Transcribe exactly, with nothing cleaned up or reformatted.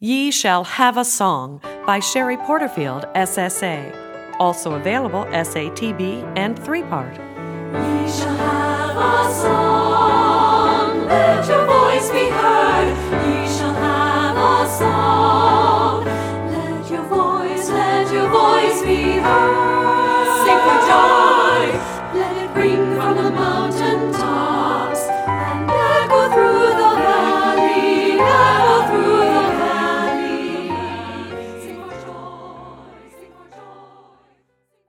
Ye Shall Have a Song by Sherry Porterfield, S S A. Also available S A T B and three-part. Ye shall have a song, let your voice be heard. Ye shall have a song, let your voice, let your voice be heard. Sing for joy, let it ring from the mountain tops and echo through the valley.